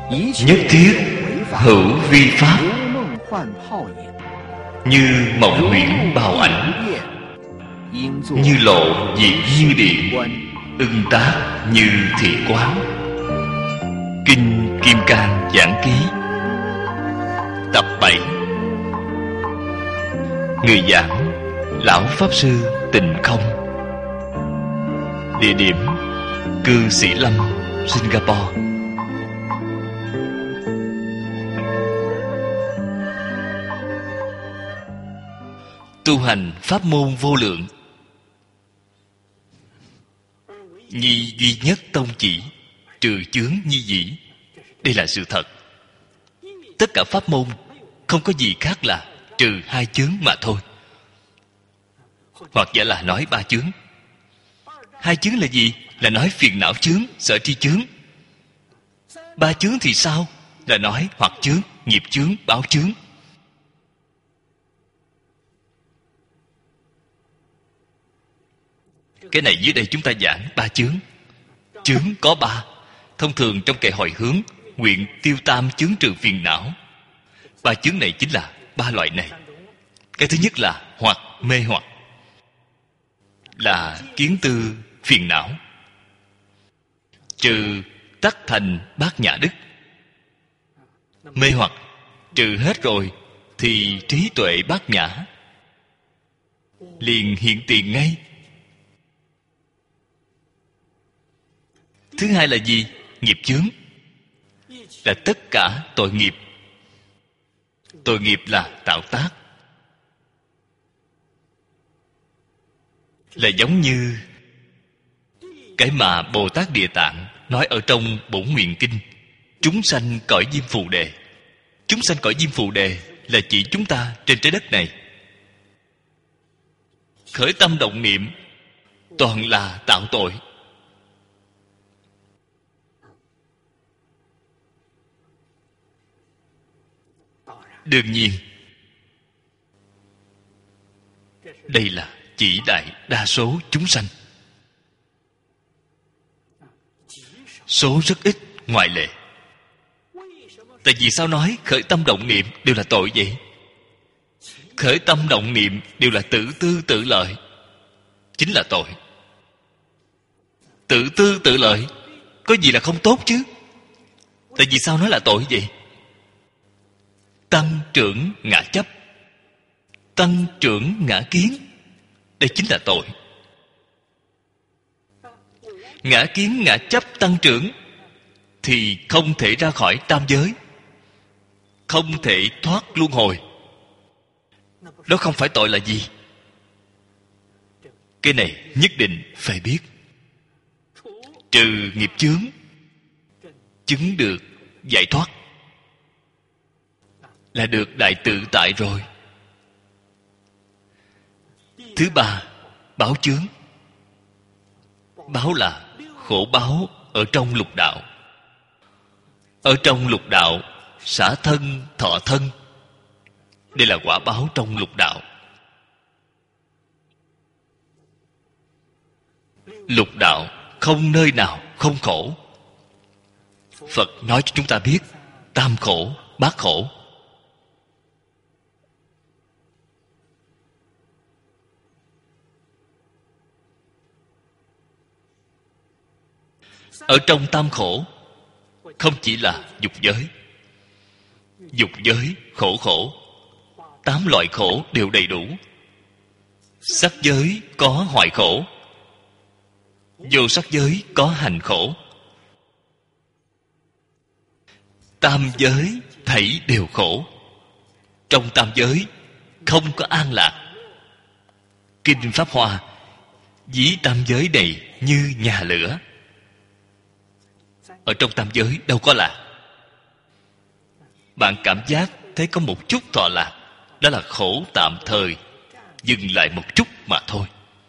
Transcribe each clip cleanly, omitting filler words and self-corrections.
nhất thiết hữu vi pháp, như mộng huyễn bào ảnh, như lộ diệt như điện, ưng tác như thị quán. Kinh Kim Cang Giảng Ký, tập 7. Người giảng Lão Pháp Sư Tịnh Không. Địa điểm Cư Sĩ Lâm, Singapore. Tu hành pháp môn vô lượng, nhi duy nhất tông chỉ, trừ chướng nhi dĩ. Đây là sự thật. Tất cả pháp môn không có gì khác là trừ 2 chướng mà thôi. Hoặc giả là nói 3 chướng. 2 chướng là gì? Là nói phiền não chướng, sở tri chướng. 3 chướng thì sao? Là nói hoặc chướng, nghiệp chướng, báo chướng. Cái này dưới đây chúng ta giảng 3 chướng. Chướng có 3. Thông thường trong kệ hồi hướng, nguyện tiêu tam chướng trừ phiền não. 3 chướng này chính là 3 loại này. Cái thứ nhất là hoặc mê hoặc, là kiến tư phiền não. Trừ tắc thành bát nhã đức. Mê hoặc trừ hết rồi thì trí tuệ bát nhã liền hiện tiền ngay. Thứ hai là gì? Nghiệp chướng, là tất cả tội nghiệp. Tội nghiệp là tạo tác, là giống như cái mà Bồ Tát Địa Tạng nói ở trong Bổn Nguyện Kinh: chúng sanh cõi Diêm Phù Đề. Chúng sanh cõi Diêm Phù Đề là chỉ chúng ta trên trái đất này. Khởi tâm động niệm toàn là tạo tội. Đương nhiên, đây là chỉ đại đa số chúng sanh. Số rất ít ngoại lệ. Tại vì sao nói khởi tâm động niệm đều là tội vậy? Khởi tâm động niệm đều là tự tư tự lợi, chính là tội. Tự tư tự lợi có gì là không tốt chứ? Tại vì sao nói là tội vậy? Tăng trưởng ngã chấp, tăng trưởng ngã kiến, đây chính là tội. Ngã kiến ngã chấp tăng trưởng thì không thể ra khỏi tam giới, không thể thoát luân hồi. Đó không phải tội là gì? Cái này nhất định phải biết. Trừ nghiệp chướng, chứng được giải thoát, là được đại tự tại rồi. Thứ ba, báo chướng. Báo là khổ báo ở trong lục đạo. Ở trong lục đạo, xả thân, thọ thân, đây là quả báo trong lục đạo. Lục đạo không nơi nào không khổ. Phật nói cho chúng ta biết tam khổ, bát khổ. Ở trong tam khổ không chỉ là dục giới. Dục giới khổ khổ, 8 loại khổ đều đầy đủ. Sắc giới có hoại khổ, vô sắc giới có hành khổ. Tam giới thảy đều khổ. Trong tam giới không có an lạc. Kinh Pháp Hoa ví tam giới này như nhà lửa. Ở trong tam giới đâu có lạc. Bạn cảm giác thấy có một chút thọ lạc, đó là khổ tạm thời, dừng lại một chút mà thôi.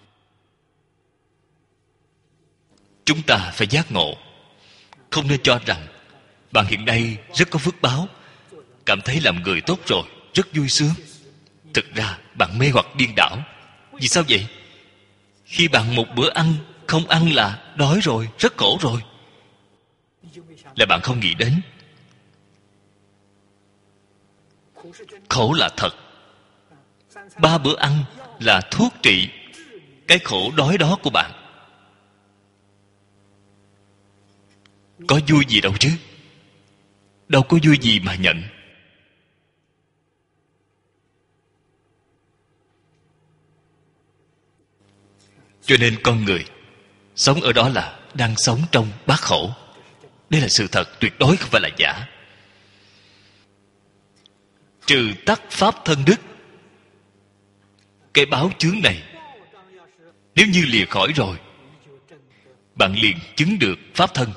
Chúng ta phải giác ngộ. Không nên cho rằng bạn hiện nay rất có phước báo, cảm thấy làm người tốt rồi, rất vui sướng. Thực ra bạn mê hoặc điên đảo. Vì sao vậy? Khi bạn một bữa ăn không ăn là đói rồi, rất khổ rồi. Là bạn không nghĩ đến Khổ là thật. 3 bữa ăn là thuốc trị cái khổ đói đó của bạn. Có vui gì đâu chứ. Đâu có vui gì mà nhận. Cho nên con người sống ở đó là đang sống trong bát khổ. Đây là sự thật, tuyệt đối không phải là giả. Trừ tắc pháp thân đức, cái báo chướng này nếu như lìa khỏi rồi, bạn liền chứng được pháp thân.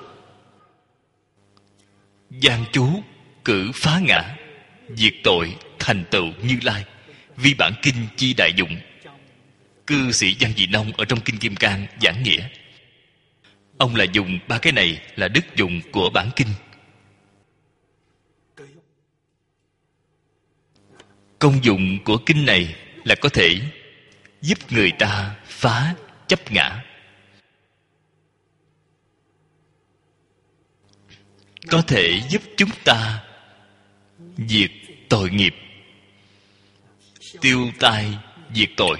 Gian chú cử phá ngã, diệt tội thành tựu Như Lai, vi bản kinh chi đại dụng. Cư sĩ Văn Dị Nông ở trong Kinh Kim Cang giảng nghĩa, ông là dùng 3 cái này là đức dụng của bản kinh. Công dụng của kinh này là có thể giúp người ta phá chấp ngã, có thể giúp chúng ta diệt tội nghiệp, tiêu tai diệt tội,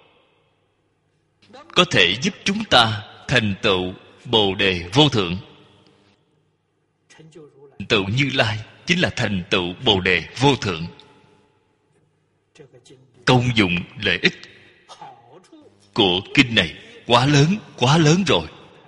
có thể giúp chúng ta thành tựu Bồ Đề vô thượng. Thành tựu Như Lai chính là thành tựu Bồ Đề vô thượng. Công dụng lợi ích của kinh này quá lớn rồi.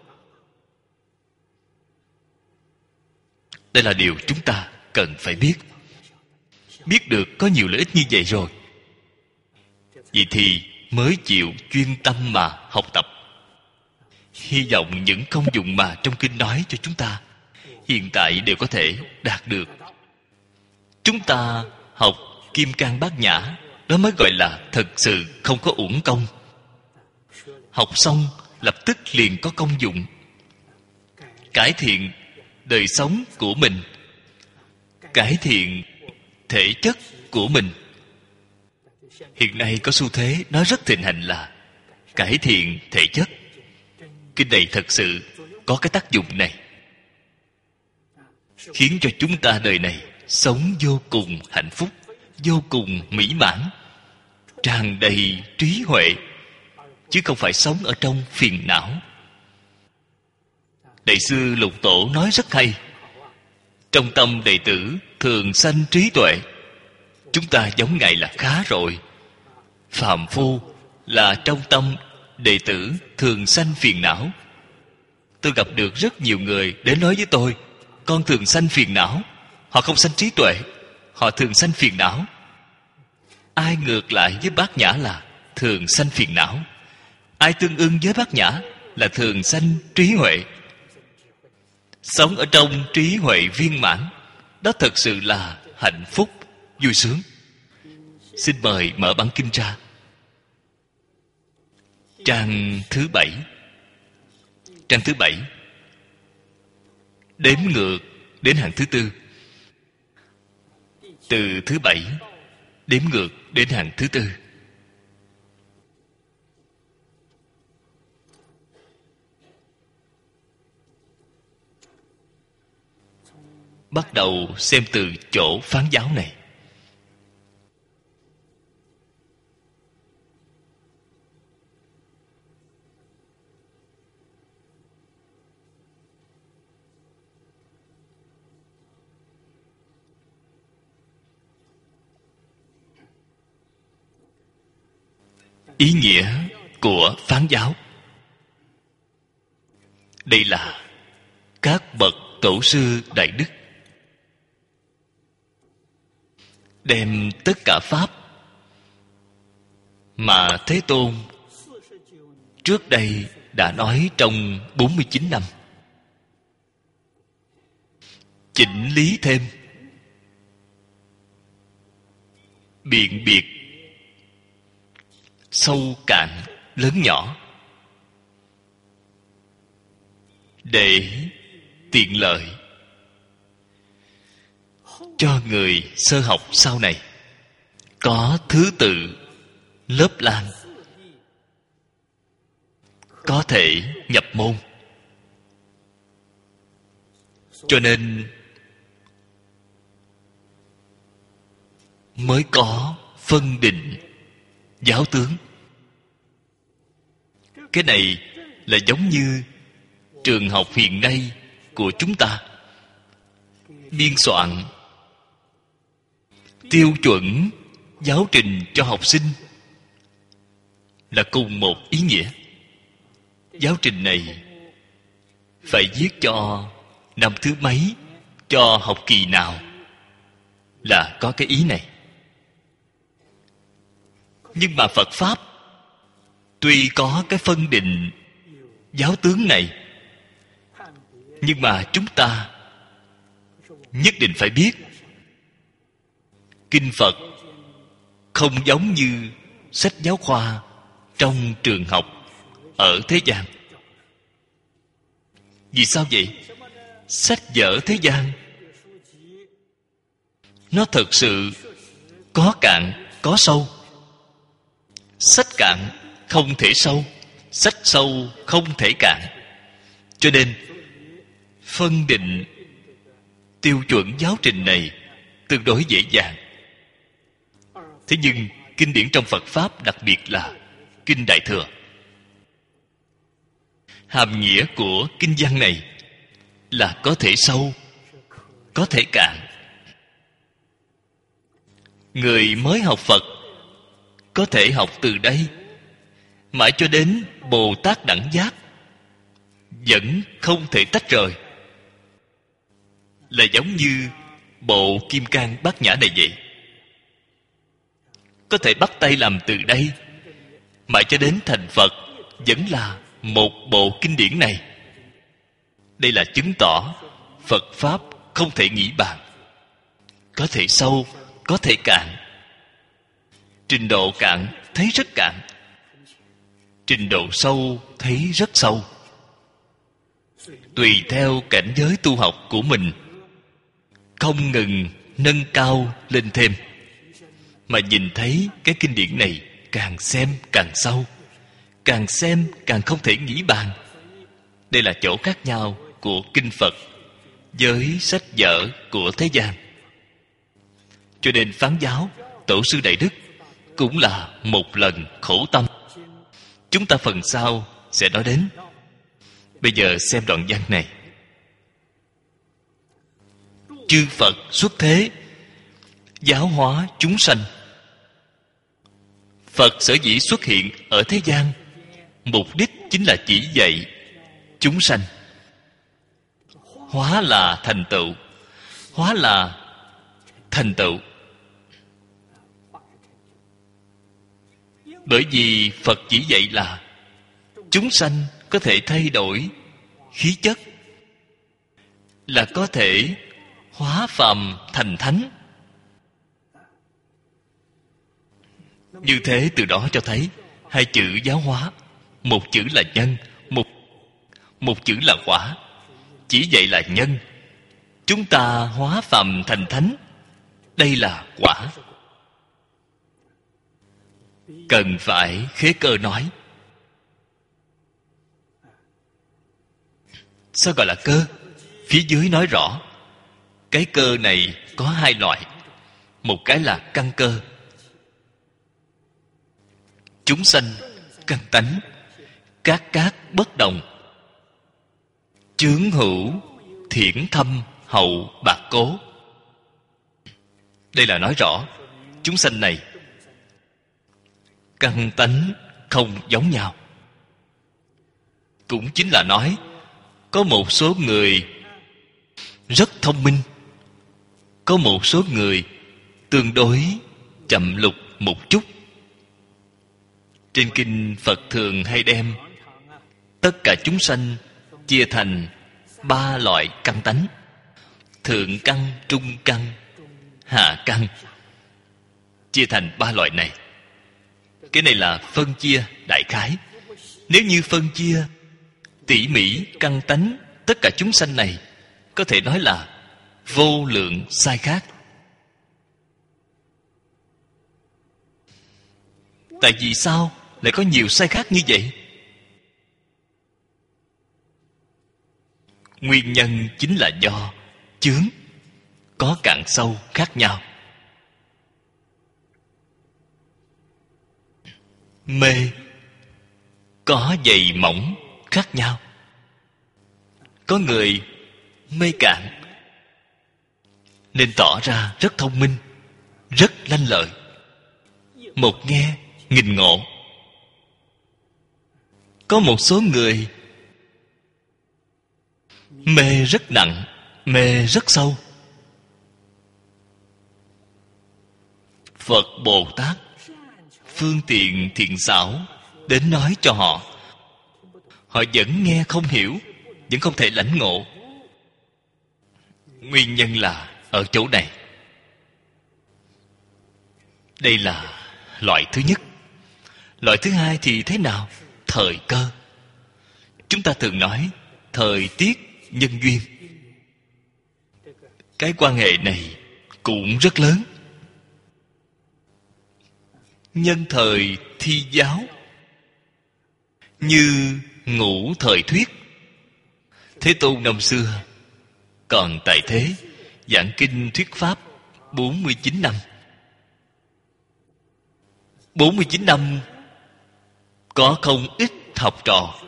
Đây là điều chúng ta cần phải biết. Biết được có nhiều lợi ích như vậy rồi, vậy thì mới chịu chuyên tâm mà học tập. Hy vọng những công dụng mà trong kinh nói cho chúng ta hiện tại đều có thể đạt được. Chúng ta học Kim Cang Bát Nhã, đó mới gọi là thật sự không có uổng công. Học xong lập tức liền có công dụng, cải thiện đời sống của mình, cải thiện thể chất của mình. Hiện nay có xu thế nói rất thịnh hành là cải thiện thể chất. Kinh này thật sự có cái tác dụng này, khiến cho chúng ta đời này sống vô cùng hạnh phúc, vô cùng mỹ mãn, tràn đầy trí huệ, chứ không phải sống ở trong phiền não. Đại sư Lục Tổ nói rất hay: trong tâm đệ tử thường sanh trí tuệ. Chúng ta giống Ngài là khá rồi. Phàm phu là trong tâm đệ tử thường sanh phiền não. Tôi gặp được rất nhiều người đến nói với tôi: con thường sanh phiền não. Họ không sanh trí tuệ, họ thường sanh phiền não. Ai ngược lại với Bát Nhã là thường sanh phiền não, ai tương ưng với Bát Nhã là thường sanh trí huệ. Sống ở trong trí huệ viên mãn, đó thật sự là hạnh phúc, vui sướng. Xin mời mở bản kinh ra, trang thứ 7. Trang thứ 7 đếm ngược đến hàng thứ 4. Từ thứ 7 đếm ngược đến hàng thứ 4. Bắt đầu xem từ chỗ phán giáo này. Ý nghĩa của phán giáo. Đây là các bậc tổ sư đại đức đem tất cả pháp mà Thế Tôn trước đây đã nói trong 49 năm, chỉnh lý thêm, biện biệt, sâu cạn, lớn nhỏ, để tiện lợi cho người sơ học sau này có thứ tự, lớp lang, có thể nhập môn. Cho nên mới có phân định giáo tướng. Cái này là giống như trường học hiện nay của chúng ta biên soạn tiêu chuẩn giáo trình cho học sinh, là cùng một ý nghĩa. Giáo trình này phải viết cho năm thứ mấy, cho học kỳ nào, là có cái ý này. Nhưng mà Phật Pháp tuy có cái phân định giáo tướng này, nhưng mà chúng ta nhất định phải biết kinh Phật không giống như sách giáo khoa trong trường học ở thế gian. Vì sao vậy? Sách vở thế gian nó thực sự có cạn có sâu. Sách cạn không thể sâu, sách sâu không thể cạn. Cho nên phân định tiêu chuẩn giáo trình này tương đối dễ dàng. Thế nhưng kinh điển trong Phật Pháp, đặc biệt là Kinh Đại Thừa, hàm nghĩa của kinh văn này là có thể sâu, có thể cạn. Người mới học Phật có thể học từ đây mãi cho đến Bồ Tát Đẳng Giác, vẫn không thể tách rời. Là giống như bộ Kim Cang Bát Nhã này vậy. Có thể bắt tay làm từ đây mãi cho đến thành Phật, vẫn là một bộ kinh điển này. Đây là chứng tỏ Phật Pháp không thể nghĩ bàn. Có thể sâu, có thể cạn. Trình độ cạn thấy rất cạn, trình độ sâu thấy rất sâu. Tùy theo cảnh giới tu học của mình, không ngừng nâng cao lên thêm, mà nhìn thấy cái kinh điển này càng xem càng sâu, càng xem càng không thể nghĩ bàn. Đây là chỗ khác nhau của kinh Phật với sách vở của thế gian. Cho nên phán giáo Tổ sư Đại Đức cũng là một lần khổ tâm. Chúng ta phần sau sẽ nói đến. Bây giờ xem đoạn văn này. Chư Phật xuất thế, giáo hóa chúng sanh. Phật sở dĩ xuất hiện ở thế gian, mục đích chính là chỉ dạy chúng sanh. Hóa là thành tựu. Hóa là thành tựu. Bởi vì Phật chỉ dạy là chúng sanh có thể thay đổi khí chất, là có thể hóa phàm thành thánh. Như thế từ đó cho thấy hai chữ giáo hóa, một chữ là nhân, một chữ là quả. Chỉ dạy là nhân, chúng ta hóa phàm thành thánh, đây là quả. Cần phải khế cơ nói. Sao gọi là cơ? Phía dưới nói rõ cái cơ này có hai loại. Một cái là căn cơ. Chúng sanh căn tánh, các bất đồng, chướng hữu thiển thâm hậu bạc cố. Đây là nói rõ chúng sanh này căn tánh không giống nhau. Cũng chính là nói có một số người rất thông minh, có một số người tương đối chậm lục một chút. Trên kinh Phật thường hay đem tất cả chúng sanh chia thành 3 loại căn tánh: thượng căn, trung căn, hạ căn. Chia thành 3 loại này. Cái này là phân chia đại khái. Nếu như phân chia tỉ mỉ căn tánh tất cả chúng sanh này, có thể nói là vô lượng sai khác. Tại vì sao lại có nhiều sai khác như vậy? Nguyên nhân chính là do chướng có cạn sâu khác nhau. Mê có dày mỏng khác nhau. Có người mê cạn nên tỏ ra rất thông minh, rất lanh lợi, một nghe nghìn ngộ. Có một số người mê rất nặng, mê rất sâu. Phật Bồ Tát phương tiện thiện xảo đến nói cho họ, họ vẫn nghe không hiểu, vẫn không thể lãnh ngộ. Nguyên nhân là ở chỗ này. Đây là loại thứ nhất. Loại thứ hai thì thế nào? Thời cơ. Chúng ta thường nói thời tiết nhân duyên. Cái quan hệ này cũng rất lớn. Nhân thời thi giáo, như ngũ thời thuyết. Thế Tôn năm xưa còn tại thế, giảng kinh thuyết pháp 49 năm. 49 năm có không ít học trò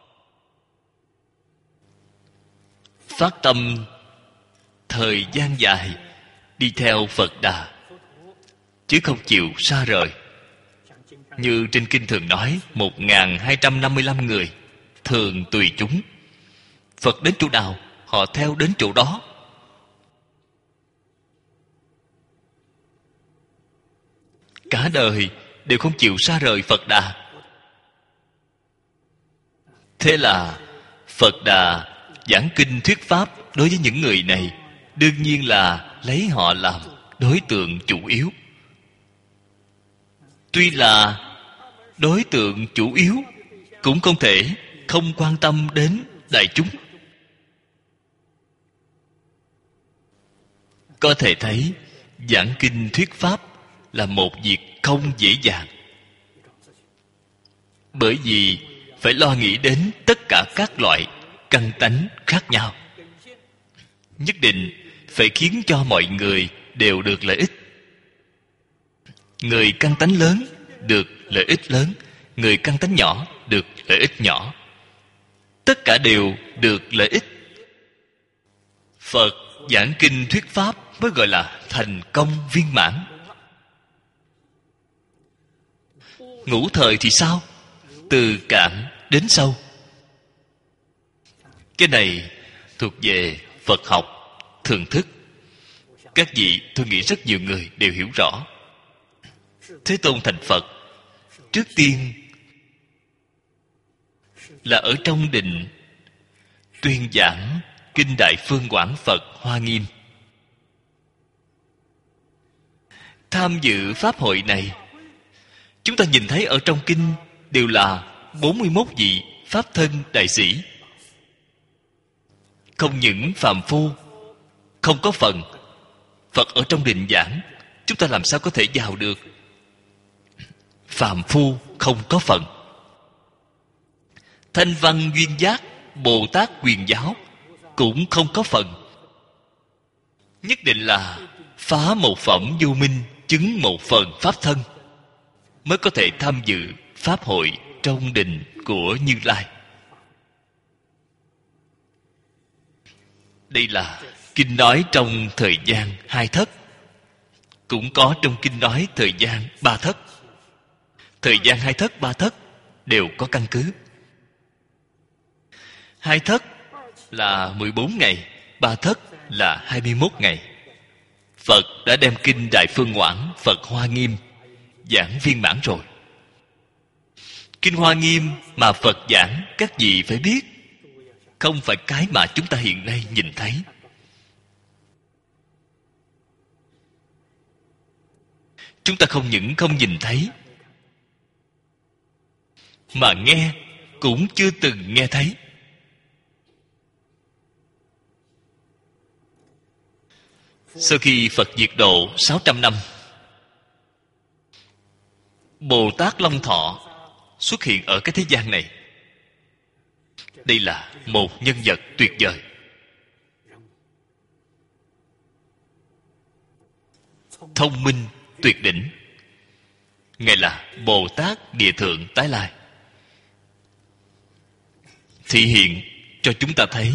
phát tâm thời gian dài đi theo Phật Đà, chứ không chịu xa rời. Như trên kinh thường nói 1255 người thường tùy chúng. Phật đến chỗ nào họ theo đến chỗ đó. Cả đời đều không chịu xa rời Phật Đà. Thế là Phật Đà giảng kinh thuyết pháp đối với những người này, đương nhiên là lấy họ làm đối tượng chủ yếu. Tuy là đối tượng chủ yếu, cũng không thể không quan tâm đến đại chúng. Có thể thấy giảng kinh thuyết pháp là một việc không dễ dàng, bởi vì phải lo nghĩ đến tất cả các loại căn tánh khác nhau. Nhất định phải khiến cho mọi người đều được lợi ích. Người căn tánh lớn được lợi ích lớn, người căn tánh nhỏ được lợi ích nhỏ. Tất cả đều được lợi ích. Phật giảng kinh thuyết pháp mới gọi là thành công viên mãn. Ngũ thời thì sao? Từ cạn đến sâu. Cái này thuộc về Phật học thường thức. Các vị, tôi nghĩ rất nhiều người đều hiểu rõ. Thế Tôn thành Phật, trước tiên là ở trong định tuyên giảng kinh Đại Phương Quảng Phật Hoa Nghiêm. Tham dự pháp hội này, chúng ta nhìn thấy ở trong kinh đều là 41 vị pháp thân đại sĩ. Không những phàm phu không có phần, Phật ở trong định giảng, chúng ta làm sao có thể vào được? Phàm phu không có phần. Thanh văn duyên giác Bồ Tát Quyền Giáo cũng không có phần. Nhất định là phá một phẩm vô minh, chứng một phần pháp thân, mới có thể tham dự pháp hội trong đình của Như Lai. Đây là kinh nói trong thời gian hai thất, cũng có trong kinh nói thời gian ba thất. Thời gian hai thất, ba thất đều có căn cứ. Hai thất là 14 ngày, ba thất là 21 ngày. Phật đã đem kinh Đại Phương Quảng Phật Hoa Nghiêm giảng viên mãn rồi. Kinh Hoa Nghiêm mà Phật giảng, các vị phải biết, không phải cái mà chúng ta hiện nay nhìn thấy. Chúng ta không những không nhìn thấy, mà nghe cũng chưa từng nghe thấy. Sau khi Phật diệt độ 600 năm, Bồ Tát Long Thọ xuất hiện ở cái thế gian này. Đây là một nhân vật tuyệt vời. Thông minh tuyệt đỉnh. Ngài là Bồ Tát Địa Thượng Tái Lai, thị hiện cho chúng ta thấy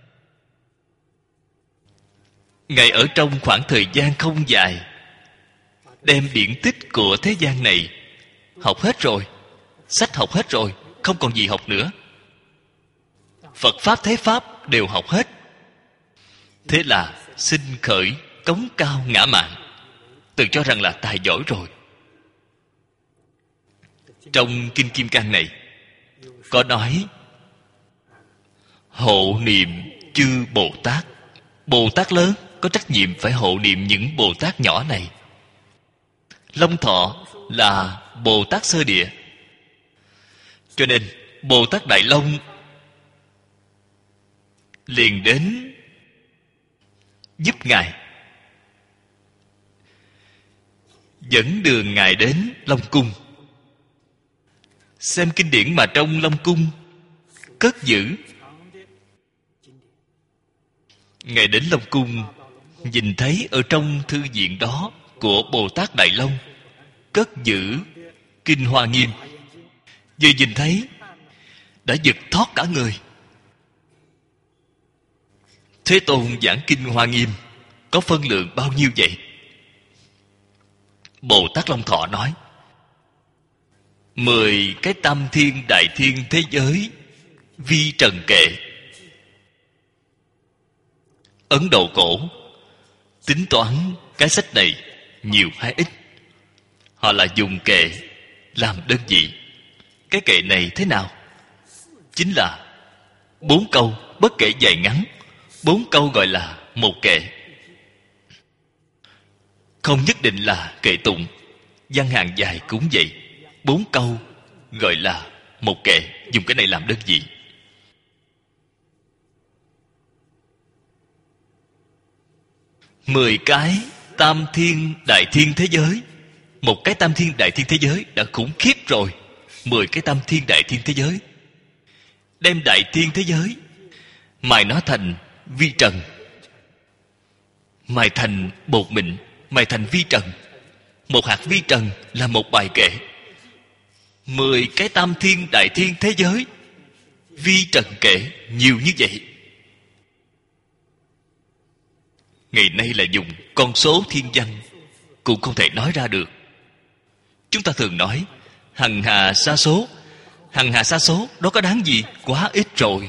Ngài ở trong khoảng thời gian không dài đem điển tích của thế gian này học hết rồi, sách học hết rồi, không còn gì học nữa. Phật Pháp Thế Pháp đều học hết. Thế là sinh khởi cống cao ngã mạn, tự cho rằng là tài giỏi rồi. Trong Kinh Kim Cang này có nói hộ niệm chư Bồ Tát. Bồ Tát lớn có trách nhiệm phải hộ niệm những Bồ Tát nhỏ này. Long Thọ là Bồ Tát sơ địa, cho nên Bồ Tát Đại Long liền đến giúp Ngài, dẫn đường Ngài đến Long Cung, xem kinh điển mà trong Long Cung cất giữ. Ngài đến Long Cung, nhìn thấy ở trong thư viện đó của Bồ Tát Đại Long cất giữ Kinh Hoa Nghiêm, vừa nhìn thấy đã giật thót cả người. Thế Tôn giảng Kinh Hoa Nghiêm có phân lượng bao nhiêu vậy? Bồ Tát Long Thọ nói 10 cái tam thiên đại thiên thế giới vi trần kệ. Ấn Độ cổ tính toán cái sách này nhiều hay ít, họ là dùng kệ làm đơn vị. Cái kệ này thế nào? Chính là 4 câu, bất kể dài ngắn, 4 câu gọi là một kệ. Không nhất định là kệ tụng, văn hàng dài cũng vậy. 4 câu gọi là một kệ, dùng cái này làm đơn vị. Mười cái tam thiên đại thiên thế giới. Một cái tam thiên đại thiên thế giới đã khủng khiếp rồi. 10 cái tam thiên đại thiên thế giới, đem đại thiên thế giới mài nó thành vi trần, mài thành bột mịn, mài thành vi trần. Một hạt vi trần là một bài kệ. 10 cái tam thiên đại thiên thế giới vi trần kệ nhiều như vậy. Ngày nay là dùng con số thiên văn cũng không thể nói ra được. Chúng ta thường nói hằng hà sa số. Hằng hà sa số đó có đáng gì? Quá ít rồi.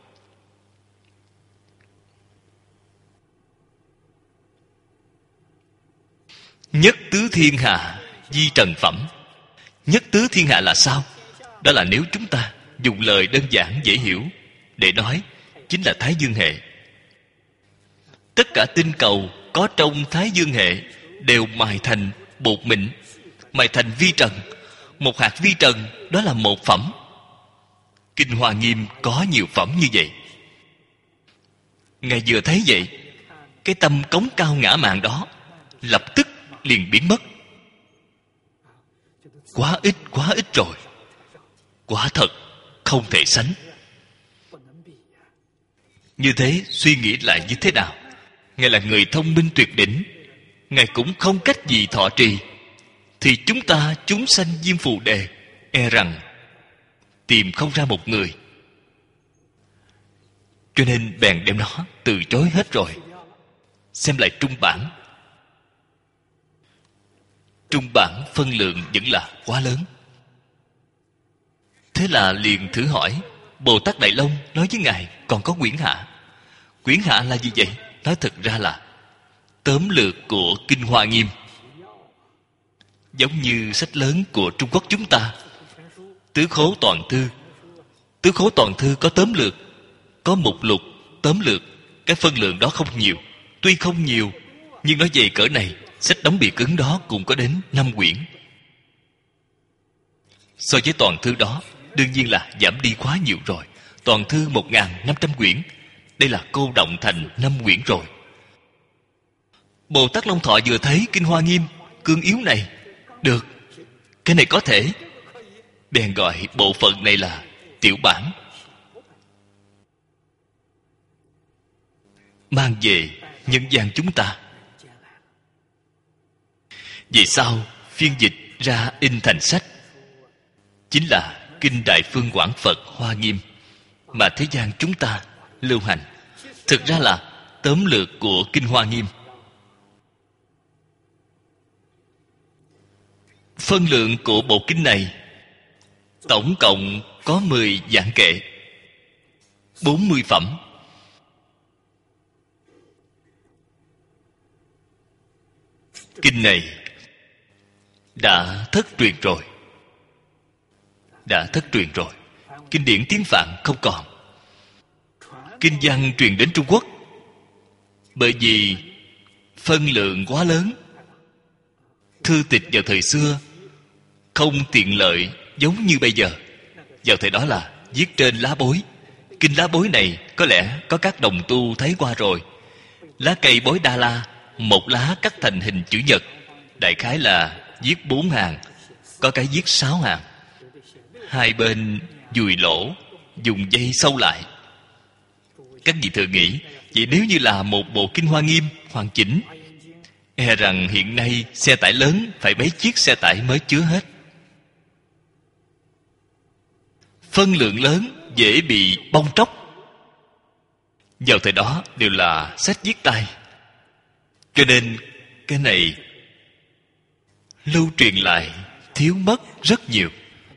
Nhất tứ thiên hạ di trần phẩm. Nhất tứ thiên hạ là sao? Đó là nếu chúng ta dùng lời đơn giản dễ hiểu để nói, chính là Thái Dương hệ. Tất cả tinh cầu có trong Thái Dương hệ đều mài thành bột mịn, mài thành vi trần. Một hạt vi trần đó là một phẩm. Kinh Hoa Nghiêm có nhiều phẩm như vậy. Ngài vừa thấy vậy, cái tâm cống cao ngã mạn đó lập tức liền biến mất. Quá ít rồi. Quả thật không thể sánh. Như thế suy nghĩ lại như thế nào? Ngài là người thông minh tuyệt đỉnh, Ngài cũng không cách gì thọ trì, thì chúng ta chúng sanh Diêm Phù Đề e rằng tìm không ra một người. Cho nên bèn đem nó từ chối hết rồi. Xem lại trung bản. Trung bản phân lượng vẫn là quá lớn. Thế là liền thử hỏi. Bồ Tát Đại Long nói với Ngài còn có quyển hạ. Quyển hạ là gì vậy? Nói thật ra là tóm lược của Kinh Hoa Nghiêm, giống như sách lớn của Trung Quốc chúng ta. Tứ Khố Toàn Thư. Tứ Khố Toàn Thư có tóm lược, có mục lục tóm lược. Cái phân lượng đó không nhiều. Tuy không nhiều, nhưng nói về cỡ này, sách đóng bìa cứng đó cũng có đến 5 quyển. So với Toàn Thư đó, đương nhiên là giảm đi quá nhiều rồi. Toàn Thư 1.500 quyển, đây là cô động thành 5 quyển rồi. Bồ Tát Long Thọ vừa thấy Kinh Hoa Nghiêm cương yếu này, được, cái này có thể, bèn gọi bộ phận này là tiểu bản, mang về nhân gian chúng ta. Vì sao phiên dịch ra in thành sách, chính là Kinh Đại Phương Quảng Phật Hoa Nghiêm mà thế gian chúng ta lưu hành. Thực ra là tóm lược của Kinh Hoa Nghiêm. Phân lượng của bộ kinh này tổng cộng có 10 dạng kệ, 40 phẩm. Kinh này đã thất truyền rồi. Kinh điển tiếng Phạn không còn. Kinh văn truyền đến Trung Quốc, bởi vì phân lượng quá lớn, thư tịch vào thời xưa không tiện lợi giống như bây giờ. Vào thời đó là viết trên lá bối. Kinh lá bối này có lẽ có các đồng tu thấy qua rồi. Lá cây bối Đa La, một lá cắt thành hình chữ nhật, đại khái là viết 4 hàng, có cái viết 6 hàng. Hai bên dùi lỗ, dùng dây sâu lại. Các vị thử nghĩ, vậy nếu như là một bộ Kinh Hoa Nghiêm hoàn chỉnh, e rằng hiện nay xe tải lớn phải mấy chiếc xe tải mới chứa hết. Phân lượng lớn dễ bị bong tróc. Vào thời đó đều là sách viết tay, cho nên cái này lưu truyền lại thiếu mất rất nhiều.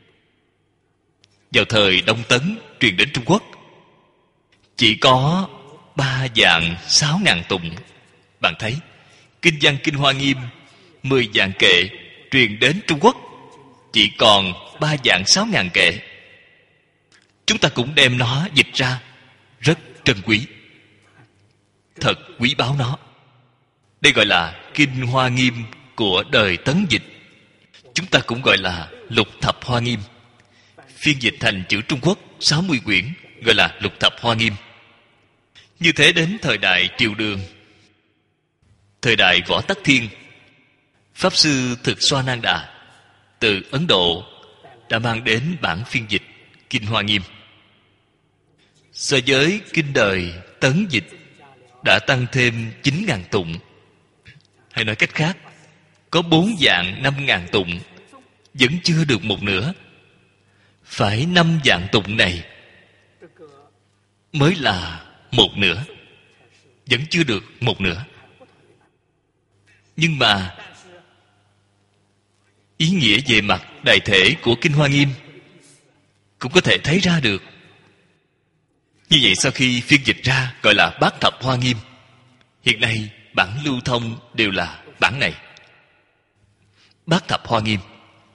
Vào thời Đông Tấn truyền đến Trung Quốc chỉ có 3 vạn 6 ngàn tụng. Bạn thấy Kinh văn Kinh Hoa Nghiêm 10 vạn kệ truyền đến Trung Quốc chỉ còn 3 vạn 6 ngàn kệ. Chúng ta cũng đem nó dịch ra, rất trân quý, thật quý báu nó. Đây gọi là Kinh Hoa Nghiêm của đời Tấn dịch. Chúng ta cũng gọi là Lục Thập Hoa Nghiêm. Phiên dịch thành chữ Trung Quốc 60 quyển gọi là Lục Thập Hoa Nghiêm. Như thế đến thời đại Triều Đường, thời đại Võ Tắc Thiên, Pháp Sư Thực Xoa Nan Đà từ Ấn Độ đã mang đến bản phiên dịch Kinh Hoa Nghiêm. So với kinh đời Tấn dịch đã tăng thêm 9.000 tụng. Hay nói cách khác, có 4 vạn 5.000 tụng, vẫn chưa được một nửa. Phải 5 vạn tụng này mới là một nửa, vẫn chưa được một nửa. Nhưng mà ý nghĩa về mặt đại thể của Kinh Hoa Nghiêm cũng có thể thấy ra được. Như vậy sau khi phiên dịch ra gọi là Bát Thập Hoa Nghiêm. Hiện nay bản lưu thông đều là bản này, Bát Thập Hoa Nghiêm.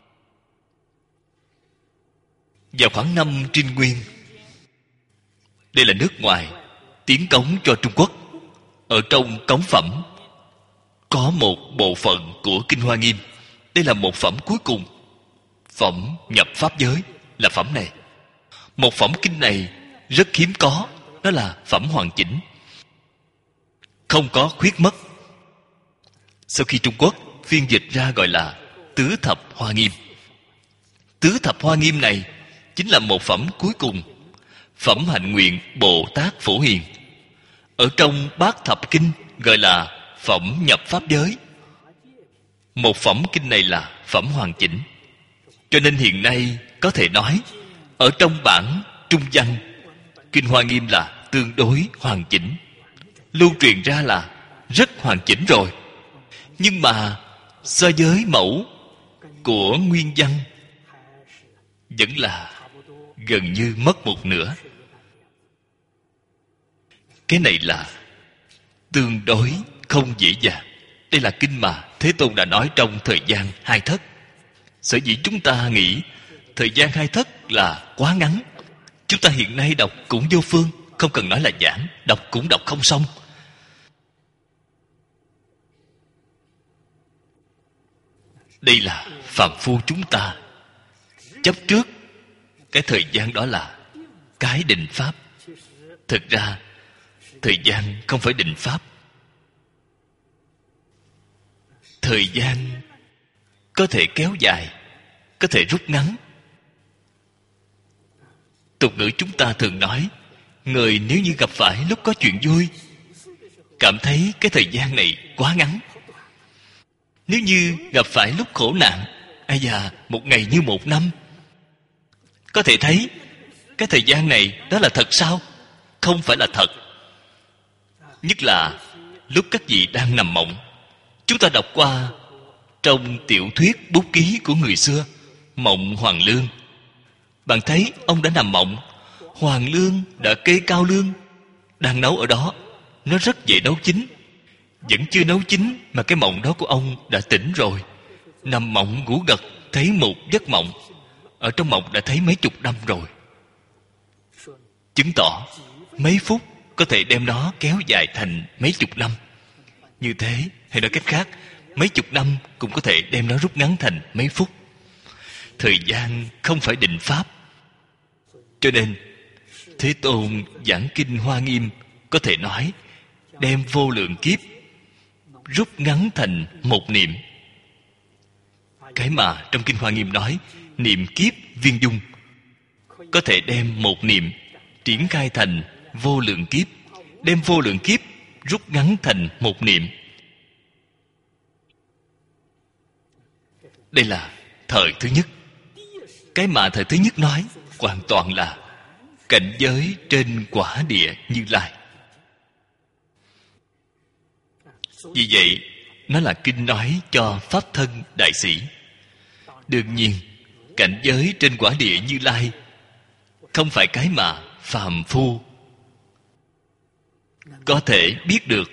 Vào khoảng năm Trinh Nguyên, đây là nước ngoài tiến cống cho Trung Quốc. Ở trong cống phẩm có một bộ phận của Kinh Hoa Nghiêm. Đây là một phẩm cuối cùng, phẩm nhập pháp giới là phẩm này. Một phẩm kinh này rất hiếm có, đó là phẩm hoàn chỉnh, không có khuyết mất. Sau khi Trung Quốc phiên dịch ra gọi là Tứ Thập Hoa Nghiêm. Tứ Thập Hoa Nghiêm này chính là một phẩm cuối cùng, phẩm hạnh nguyện Bồ Tát Phổ Hiền. Ở trong Bát Thập Kinh gọi là phẩm nhập pháp giới. Một phẩm kinh này là phẩm hoàn chỉnh. Cho nên hiện nay có thể nói ở trong bản Trung văn, Kinh Hoa Nghiêm là tương đối hoàn chỉnh, lưu truyền ra là rất hoàn chỉnh rồi. Nhưng mà so với mẫu của nguyên văn vẫn là gần như mất một nửa. Cái này là tương đối không dễ dàng. Đây là kinh mà Thế Tôn đã nói trong thời gian 2 thất. Sở dĩ chúng ta nghĩ thời gian 2 thất là quá ngắn. Chúng ta hiện nay đọc cũng vô phương, không cần nói là giảng, đọc cũng đọc không xong. Đây là phàm phu chúng ta chấp trước cái thời gian đó là cái định pháp. Thực ra thời gian không phải định pháp. Thời gian có thể kéo dài, có thể rút ngắn. Tục ngữ chúng ta thường nói, người nếu như gặp phải lúc có chuyện vui, cảm thấy cái thời gian này quá ngắn. Nếu như gặp phải lúc khổ nạn, ai da, một ngày như một năm. Có thể thấy cái thời gian này đó là thật sao? Không phải là thật. Nhất là lúc các vị đang nằm mộng. Chúng ta đọc qua trong tiểu thuyết bút ký của người xưa, Mộng Hoàng Lương. Bạn thấy ông đã nằm mộng, Hoàng Lương đã kê cao lương đang nấu ở đó. Nó rất dễ nấu chín. Vẫn chưa nấu chín mà cái mộng đó của ông đã tỉnh rồi. Nằm mộng ngủ gật, thấy một giấc mộng. Ở trong mộng đã thấy mấy chục năm rồi. Chứng tỏ mấy phút có thể đem nó kéo dài thành mấy chục năm. Như thế, hay nói cách khác, mấy chục năm cũng có thể đem nó rút ngắn thành mấy phút. Thời gian không phải định pháp. Cho nên Thế Tôn giảng kinh Hoa Nghiêm có thể nói đem vô lượng kiếp rút ngắn thành một niệm. Cái mà trong kinh Hoa Nghiêm nói niệm kiếp viên dung, có thể đem một niệm triển khai thành vô lượng kiếp, đem vô lượng kiếp rút ngắn thành một niệm. Đây là thời thứ nhất. Cái mà thời thứ nhất nói hoàn toàn là cảnh giới trên quả địa Như Lai. Vì vậy nó là kinh nói cho pháp thân đại sĩ. Đương nhiên cảnh giới trên quả địa Như Lai không phải cái mà phàm phu có thể biết được.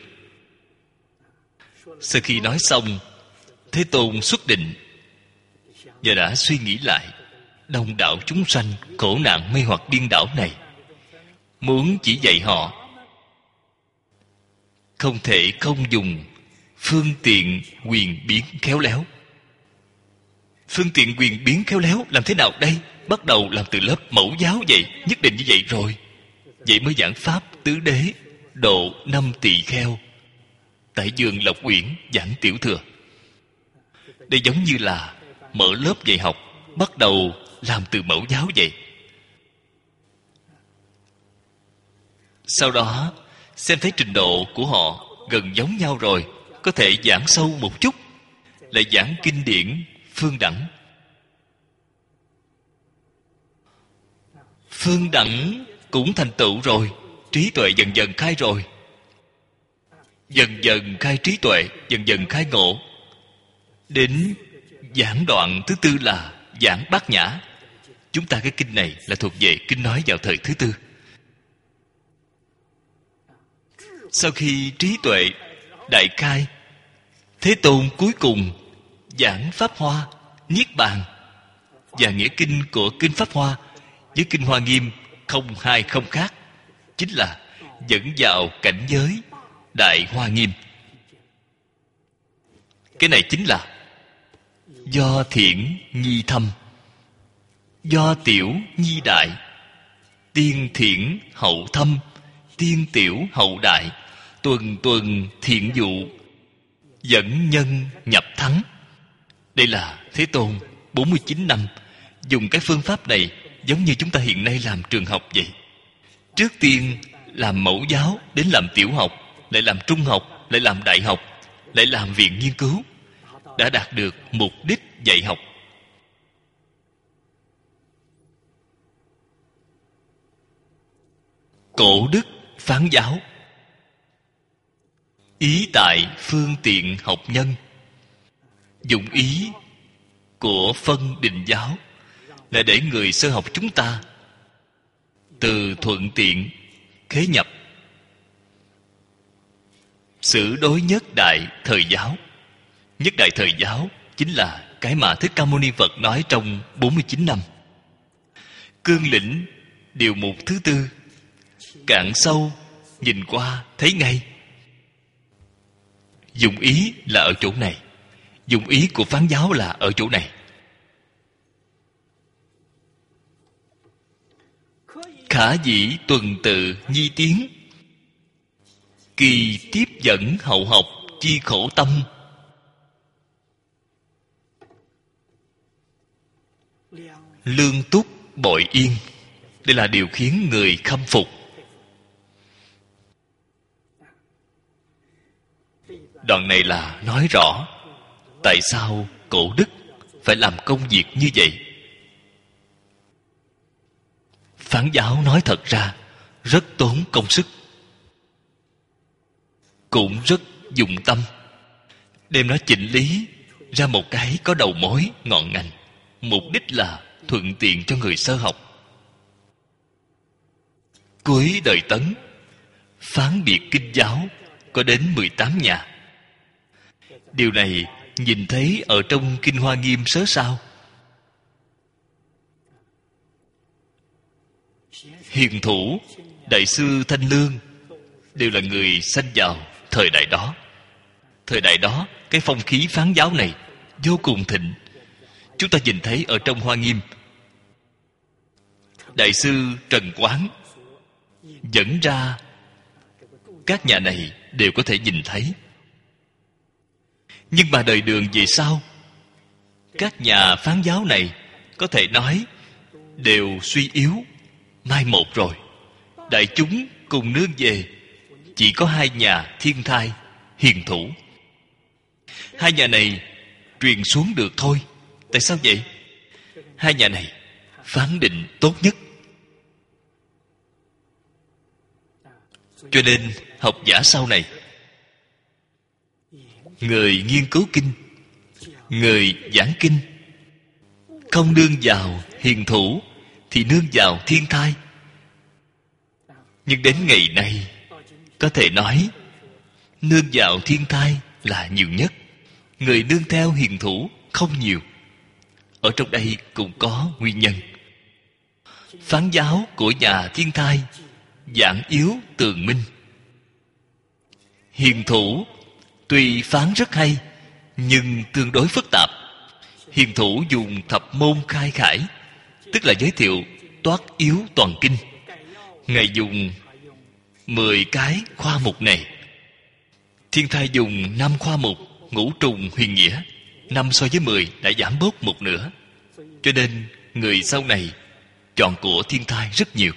Sau khi nói xong, Thế Tôn xuất định và đã suy nghĩ lại đông đảo chúng sanh khổ nạn mê hoặc điên đảo này, muốn chỉ dạy họ không thể không dùng phương tiện quyền biến khéo léo. Phương tiện quyền biến khéo léo làm thế nào đây? Bắt đầu làm từ lớp mẫu giáo vậy. Nhất định như vậy rồi. Vậy mới giảng pháp tứ đế, độ 5 tỳ kheo, tại vườn Lộc Uyển giảng tiểu thừa. Đây giống như là mở lớp dạy học, bắt đầu làm từ mẫu giáo vậy. Sau đó xem thấy trình độ của họ gần giống nhau rồi, có thể giảng sâu một chút, lại giảng kinh điển phương đẳng. Phương đẳng cũng thành tựu rồi, trí tuệ dần dần khai rồi. Dần dần khai trí tuệ, dần dần khai ngộ. Đến giảng đoạn thứ tư là giảng Bát Nhã. Chúng ta cái kinh này là thuộc về kinh nói vào thời thứ tư. Sau khi trí tuệ đại khai, Thế Tôn cuối cùng giảng Pháp Hoa, Niết Bàn. Và nghĩa kinh của kinh Pháp Hoa với kinh Hoa Nghiêm không hai không khác, chính là dẫn vào cảnh giới Đại Hoa Nghiêm. Cái này chính là do thiện nhi thâm, do tiểu nhi đại, tiên thiện hậu thâm, tiên tiểu hậu đại, tuần tuần thiện dụ, dẫn nhân nhập thắng. Đây là Thế Tôn 49 năm dùng cái phương pháp này, giống như chúng ta hiện nay làm trường học vậy. Trước tiên làm mẫu giáo, đến làm tiểu học, lại làm trung học, lại làm đại học, lại làm viện nghiên cứu, đã đạt được mục đích dạy học. Cổ đức phán giáo, ý tại phương tiện học nhân. Dụng ý của phân định giáo là để người sơ học chúng ta từ thuận tiện khế nhập. Xử đối nhất đại thời giáo. Nhất đại thời giáo chính là cái mà Thích Ca Mâu Ni Phật nói trong 49 năm. Cương lĩnh điều mục thứ tư, cạn sâu nhìn qua thấy ngay. Dụng ý là ở chỗ này, dụng ý của phán giáo là ở chỗ này. Khả dĩ tuần tự nhi tiến, kỳ tiếp dẫn hậu học chi khổ tâm. Lương túc bội yên. Đây là điều khiến người khâm phục. Đoạn này là nói rõ tại sao cổ đức phải làm công việc như vậy. Phán giáo nói thật ra rất tốn công sức, cũng rất dụng tâm, đem nó chỉnh lý ra một cái có đầu mối ngọn ngành, mục đích là thuận tiện cho người sơ học. Cuối đời Tấn, phán biệt kinh giáo có đến 18 nhà. Điều này nhìn thấy ở trong Kinh Hoa Nghiêm sớ sao. Hiền thủ, Đại sư Thanh Lương đều là người sanh vào thời đại đó. Thời đại đó, cái phong khí phán giáo này vô cùng thịnh. Chúng ta nhìn thấy ở trong Hoa Nghiêm, Đại sư Trần Quán dẫn ra các nhà này đều có thể nhìn thấy. Nhưng mà đời Đường về sau, các nhà phán giáo này có thể nói đều suy yếu, mai một rồi. Đại chúng cùng nương về chỉ có hai nhà Thiên Thai, Hiền Thủ. Hai nhà này truyền xuống được thôi. Tại sao vậy? Hai nhà này phán định tốt nhất. Cho nên học giả sau này, người nghiên cứu kinh, người giảng kinh, không nương vào Hiền Thủ thì nương vào Thiên Thai. Nhưng đến ngày nay có thể nói nương vào Thiên Thai là nhiều nhất. Người nương theo Hiền Thủ không nhiều. Ở trong đây cũng có nguyên nhân. Phán giáo của nhà Thiên Thai giảng yếu tường minh. Hiền Thủ tuy phán rất hay, nhưng tương đối phức tạp. Hiền Thủ dùng thập môn khai khải, tức là giới thiệu toát yếu toàn kinh. Ngài dùng 10 cái khoa mục này. Thiên Thai dùng 5 khoa mục, ngũ trùng huyền nghĩa. 5 so với 10 đã giảm bớt một nửa. Cho nên người sau này chọn của Thiên Thai rất nhiều.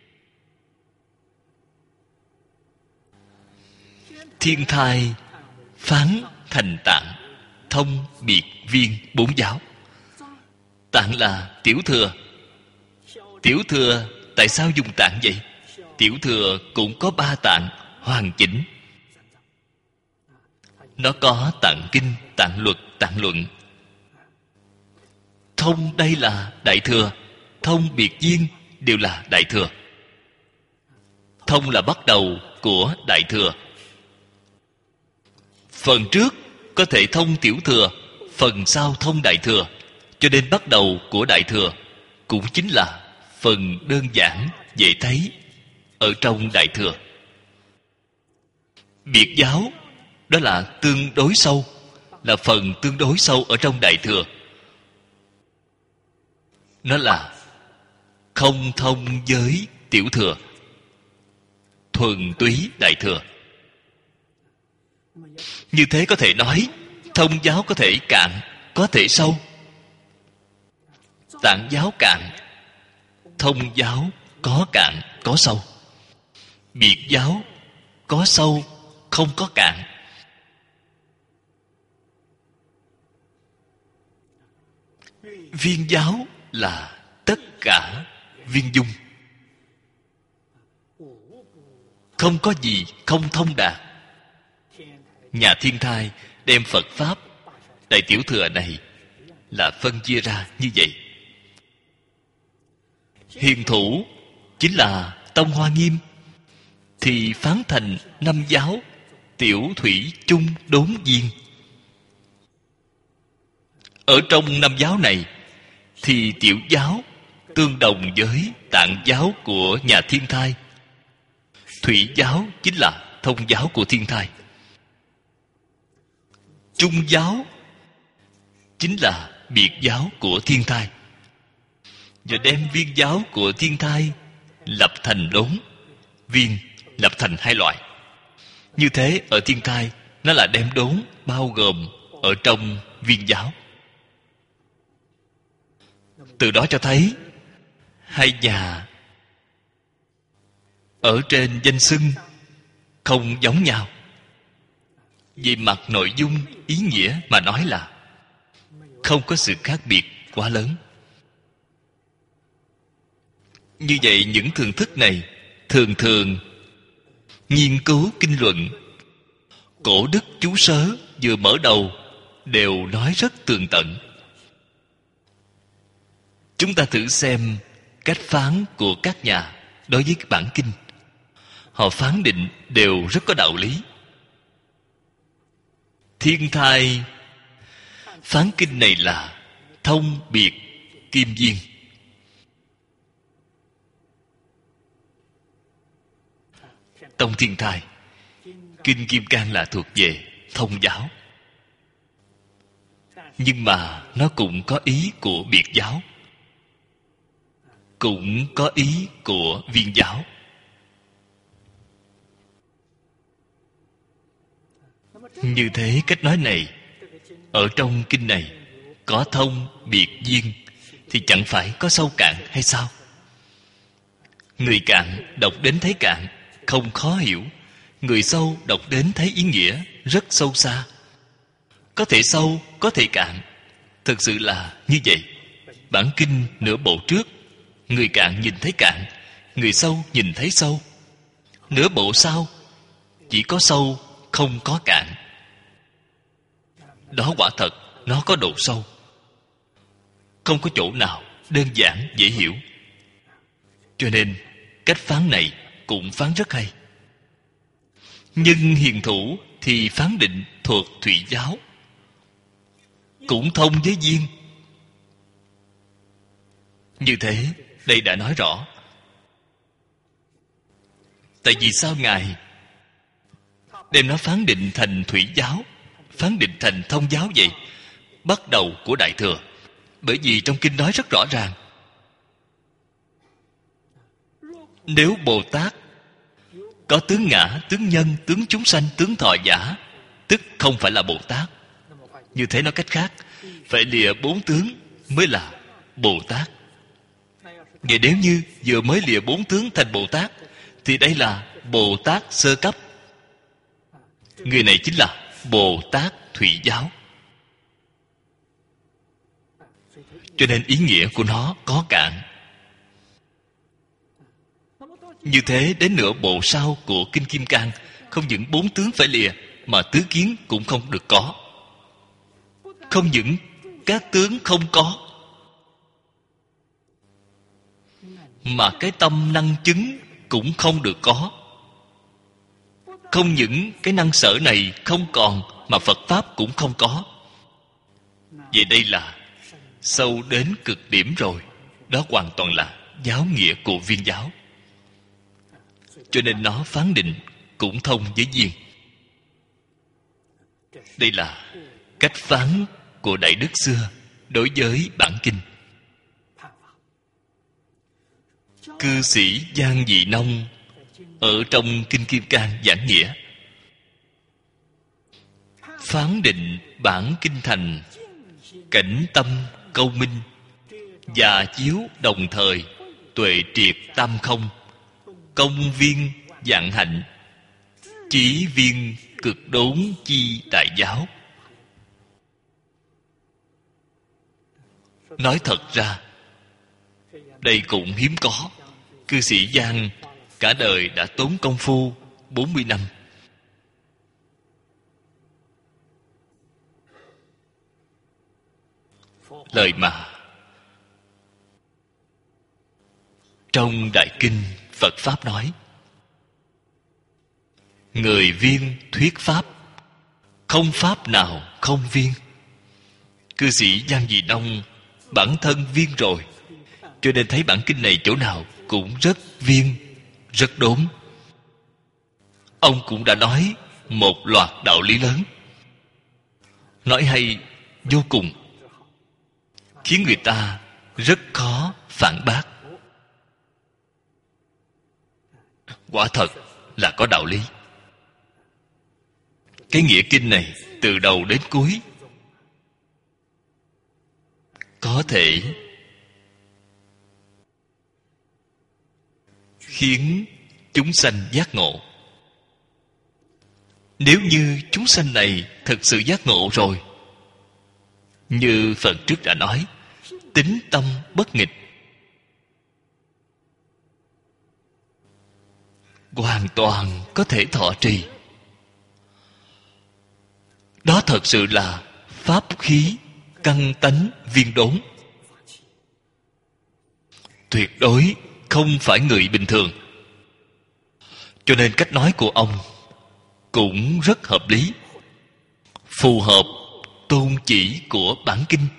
Thiên Thai phán thành Tạng, thông biệt viên 4 giáo. Tạng là tiểu thừa. Tiểu thừa tại sao dùng Tạng vậy? Tiểu thừa cũng có 3 tạng hoàn chỉnh. Nó có Tạng kinh, Tạng luật, Tạng luận. Thông đây là đại thừa, thông biệt viên đều là đại thừa. Thông là bắt đầu của đại thừa. Phần trước có thể thông tiểu thừa, phần sau thông đại thừa. Cho nên bắt đầu của đại thừa cũng chính là phần đơn giản, dễ thấy ở trong đại thừa. Biệt giáo đó là tương đối sâu, là phần tương đối sâu ở trong đại thừa. Nó là không thông với tiểu thừa, thuần túy đại thừa. Như thế có thể nói thông giáo có thể cạn, có thể sâu. Tạng giáo cạn, thông giáo có cạn, có sâu. Biệt giáo có sâu, không có cạn. Viên giáo là tất cả viên dung, không có gì không thông đạt. Nhà Thiên Thai đem Phật Pháp đại tiểu thừa này là phân chia ra như vậy. Hiền Thủ chính là Tông Hoa Nghiêm thì phán thành 5 giáo: tiểu, thủy, chung, đốn, viên. Ở trong 5 giáo này thì tiểu giáo tương đồng với Tạng giáo của nhà Thiên Thai. Thủy giáo chính là thông giáo của Thiên Thai. Chung giáo chính là biệt giáo của Thiên Thai. Và đem viên giáo của Thiên Thai lập thành đốn, viên lập thành 2 loại. Như thế ở Thiên Thai nó là đem đốn bao gồm ở trong viên giáo. Từ đó cho thấy hai nhà ở trên danh xưng không giống nhau. Về mặt nội dung ý nghĩa mà nói là không có sự khác biệt quá lớn. Như vậy những thường thức này thường thường nghiên cứu kinh luận, cổ đức chú sớ vừa mở đầu đều nói rất tường tận. Chúng ta thử xem cách phán của các nhà đối với bản kinh. Họ phán định đều rất có đạo lý. Thiên Thai phán kinh này là thông biệt kim viên. Tông Thiên Thai, kinh Kim Cang là thuộc về thông giáo, nhưng mà nó cũng có ý của biệt giáo, cũng có ý của viên giáo. Như thế cách nói này ở trong kinh này có thông biệt viên thì chẳng phải có sâu cạn hay sao? Người cạn đọc đến thấy cạn không khó hiểu, người sâu đọc đến thấy ý nghĩa rất sâu xa. Có thể sâu, có thể cạn, thực sự là như vậy. Bản kinh nửa bộ trước, người cạn nhìn thấy cạn, người sâu nhìn thấy sâu. Nửa bộ sau chỉ có sâu không có cạn. Đó quả thật nó có độ sâu, không có chỗ nào đơn giản dễ hiểu. Cho nên cách phán này cũng phán rất hay. Nhưng hiền thủ thì phán định thuộc thủy giáo, cũng thông với viên. Như thế đây đã nói rõ. Tại vì sao Ngài đem nó phán định thành thủy giáo, phán định thành thông giáo vậy? Bắt đầu của Đại Thừa. Bởi vì trong kinh nói rất rõ ràng, nếu Bồ Tát có tướng ngã, tướng nhân, tướng chúng sanh, tướng thọ giả, tức không phải là Bồ Tát. Như thế nói cách khác, phải lìa 4 tướng mới là Bồ Tát. Vậy nếu như vừa mới lìa 4 tướng thành Bồ Tát thì đây là Bồ Tát sơ cấp. Người này chính là Bồ Tát thủy giáo. Cho nên ý nghĩa của nó có cạn. Như thế đến nửa bộ sau của kinh Kim Cang, không những 4 tướng phải lìa mà tứ kiến cũng không được có. Không những các tướng không có, mà cái tâm năng chứng cũng không được có. Không những cái năng sở này không còn, mà Phật Pháp cũng không có. Vậy đây là sâu đến cực điểm rồi. Đó hoàn toàn là giáo nghĩa của viên giáo. Cho nên nó phán định cũng thông với viên. Đây là cách phán của Đại Đức xưa đối với bản kinh. Cư sĩ Giang Dị Nông ở trong kinh Kim Cang giảng nghĩa, phán định bản kinh thành cảnh tâm câu minh, và chiếu đồng thời tuệ triệt tam không, công viên vạn hạnh, chí viên cực đốn chi đại giáo. Nói thật ra đây cũng hiếm có. Cư sĩ Giang cả đời đã tốn công phu 40 năm. Lời mà trong Đại Kinh Phật Pháp nói, người viên thuyết Pháp, không Pháp nào không viên. Cư sĩ Giang Dị Nông bản thân viên rồi, cho nên thấy bản kinh này chỗ nào cũng rất viên, rất đốn. Ông cũng đã nói một loạt đạo lý lớn, nói hay vô cùng, khiến người ta rất khó phản bác. Quả thật là có đạo lý. Cái nghĩa kinh này từ đầu đến cuối có thể khiến chúng sanh giác ngộ. Nếu như chúng sanh này thực sự giác ngộ rồi Như phần trước đã nói, tín tâm bất nghịch, hoàn toàn có thể thọ trì. Đó thật sự là pháp khí căn tánh viên đốn, tuyệt đối không phải người bình thường. Cho nên cách nói của ông cũng rất hợp lý, phù hợp tôn chỉ của bản kinh.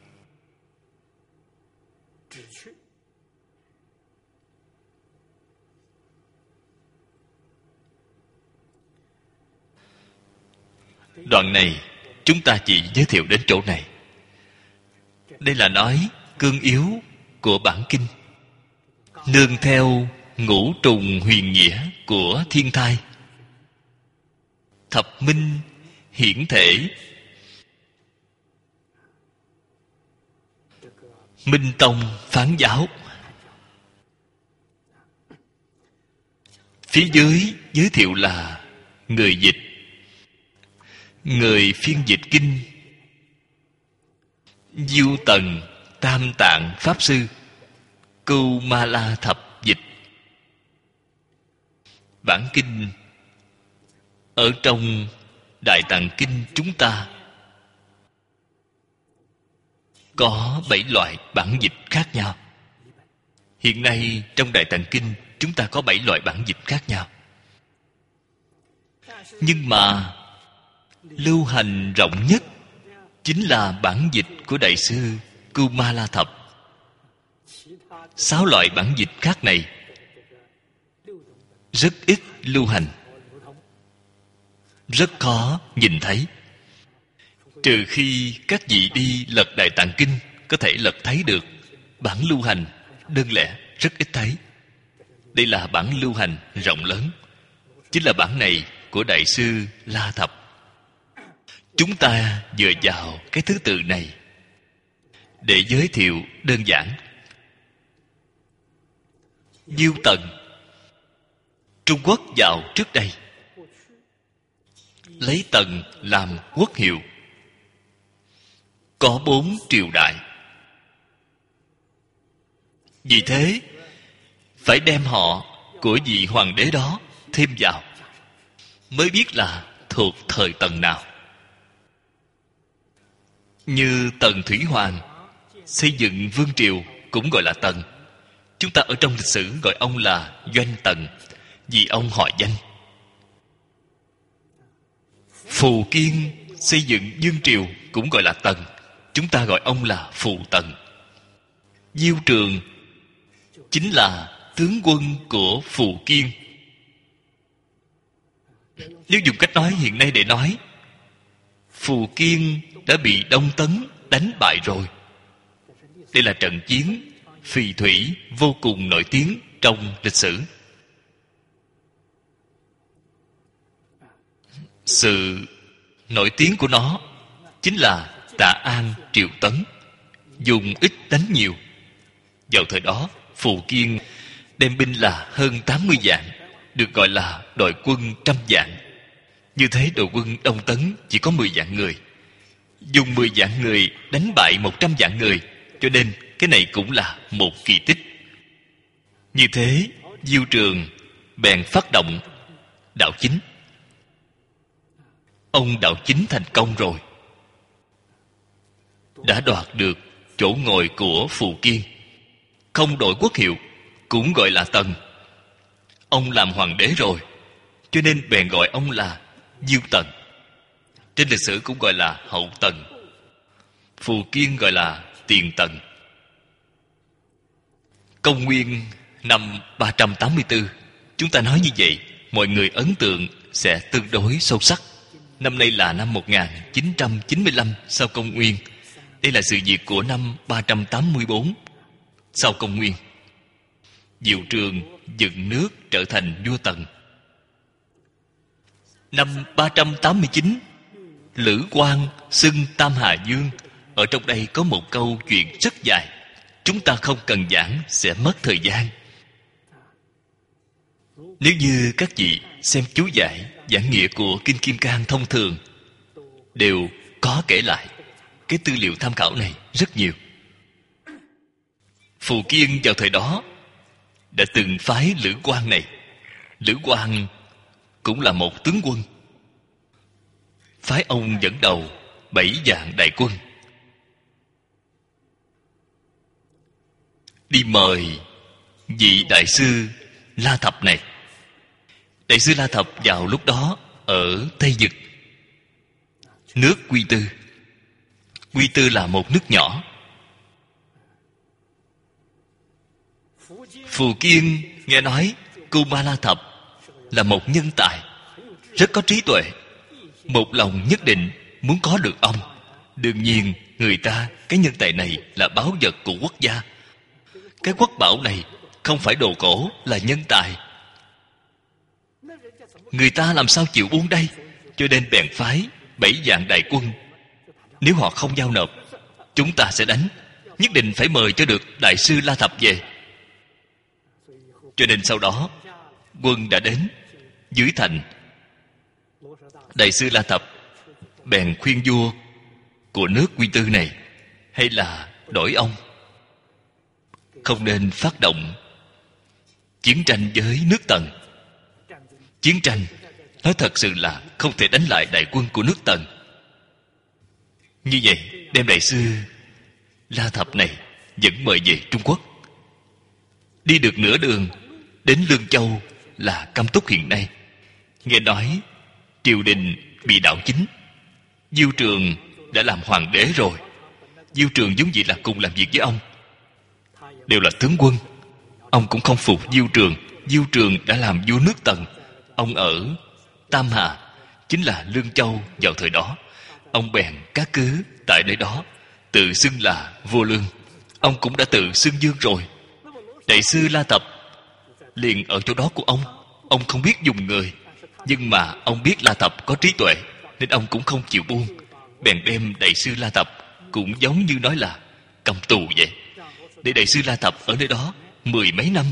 Đoạn này chúng ta chỉ giới thiệu đến chỗ này. Đây là nói cương yếu của bản kinh, nương theo ngũ trùng huyền nghĩa của thiên thai, thập minh hiển thể, Minh Tông phán giáo. Phía dưới giới thiệu là người dịch, người phiên dịch kinh Diêu Tần Tam Tạng Pháp Sư Cưu Ma La Thập Dịch. Bản kinh ở trong Đại Tạng Kinh chúng ta có 7 loại bản dịch khác nhau. Hiện nay trong Đại Tạng Kinh chúng ta có 7 loại bản dịch khác nhau. Nhưng mà lưu hành rộng nhất chính là bản dịch của Đại sư Cưu Ma La Thập. 6 loại bản dịch khác này rất ít lưu hành, rất khó nhìn thấy. Trừ khi các vị đi lật Đại Tạng Kinh có thể lật thấy được. Bản lưu hành đơn lẻ rất ít thấy. Đây là bản lưu hành rộng lớn, chính là bản này của Đại sư La Thập. Chúng ta dựa vào cái thứ tự này để giới thiệu đơn giản. Diêu Tần, Trung Quốc vào trước đây lấy Tần làm quốc hiệu, có 4 triều đại. Vì thế phải đem họ của vị hoàng đế đó thêm vào, mới biết là thuộc thời Tần nào. Như Tần Thủy Hoàng xây dựng vương triều cũng gọi là Tần. Chúng ta ở trong lịch sử gọi ông là Doanh Tần, vì ông họ Doanh. Phù Kiên xây dựng vương triều cũng gọi là Tần, chúng ta gọi ông là Phù Tần. Diêu Trường chính là tướng quân của Phù Kiên. Nếu dùng cách nói hiện nay để nói, Phù Kiên đã bị Đông Tấn đánh bại rồi. Đây là trận chiến phì thủy vô cùng nổi tiếng trong lịch sử. Sự nổi tiếng của nó chính là Tạ An triệu tấn, dùng ít đánh nhiều. Vào thời đó Phù Kiên đem binh là hơn 80 vạn, được gọi là đội quân 100 vạn. Như thế đội quân Đông Tấn chỉ có 10 vạn người, dùng 10 vạn người đánh bại 100 vạn người, cho nên cái này cũng là một kỳ tích. Như thế Diêu Trường bèn phát động đạo chính. Ông đạo chính thành công rồi, đã đoạt được chỗ ngồi của Phù Kiên, không đổi quốc hiệu, cũng gọi là Tần. Ông làm hoàng đế rồi, cho nên bèn gọi ông là Diêu Tần. Trên lịch sử cũng gọi là Hậu Tần. Phù Kiên gọi là Tiền Tần. Công nguyên năm 384, chúng ta nói như vậy, mọi người ấn tượng sẽ tương đối sâu sắc. Năm nay là năm 1995 sau công nguyên. Đây là sự việc của năm 384 sau công nguyên. Diệu Trường dựng nước trở thành vua Tần. Năm 389, Lữ Quang xưng Tam Hà Dương. Ở trong đây có một câu chuyện rất dài, chúng ta không cần giảng, sẽ mất thời gian. Nếu như các vị xem chú giải, giảng nghĩa của Kinh Kim Cang thông thường đều có kể lại. cái tư liệu tham khảo này rất nhiều. Phù Kiên vào thời đó đã từng phái Lữ Quang này. Lữ Quang cũng là một tướng quân, phái ông dẫn đầu 7 vạn đại quân đi mời vị đại sư La Thập này. Đại sư La Thập vào lúc đó ở Tây Dực, nước Quy Tư. Quy Tư là một nước nhỏ. Phù Kiên nghe nói Kuma La Thập là một nhân tài, rất có trí tuệ, một lòng nhất định muốn có được ông. Đương nhiên người ta, cái nhân tài này là báu vật của quốc gia. Cái quốc bảo này không phải đồ cổ, là nhân tài. Người ta làm sao chịu buông đây? Cho nên bèn phái 7 vạn đại quân. Nếu họ không giao nộp, chúng ta sẽ đánh. Nhất định phải mời cho được đại sư La Thập về. Cho nên sau đó quân đã đến dưới thành. Đại sư La Thập bèn khuyên vua của nước Quy Tư này, hay là đổi ông, không nên phát động chiến tranh với nước Tần. Chiến tranh nói thật sự là không thể đánh lại đại quân của nước Tần. Như vậy đem đại sư La Thập này dẫn mời về Trung Quốc. Đi được nửa đường đến Lương Châu là Cam Túc hiện nay. Nghe nói triều đình bị đảo chính, Diêu Trường đã làm hoàng đế rồi. Diêu Trường vốn dĩ là cùng làm việc với ông, đều là tướng quân. Ông cũng không phục Diêu Trường. Diêu Trường đã làm vua nước Tần. Ông ở Tam Hà, chính là Lương Châu vào thời đó. Ông bèn cát cứ tại nơi đó, tự xưng là vua Lương. Ông cũng đã tự xưng vương rồi. Đại sư La Thập liền ở chỗ đó của ông. Ông không biết dùng người, nhưng mà ông biết La Thập có trí tuệ, nên ông cũng không chịu buông. Bèn đem đại sư La Thập, cũng giống như nói là cầm tù vậy, để đại sư La Thập ở nơi đó 10 mấy năm,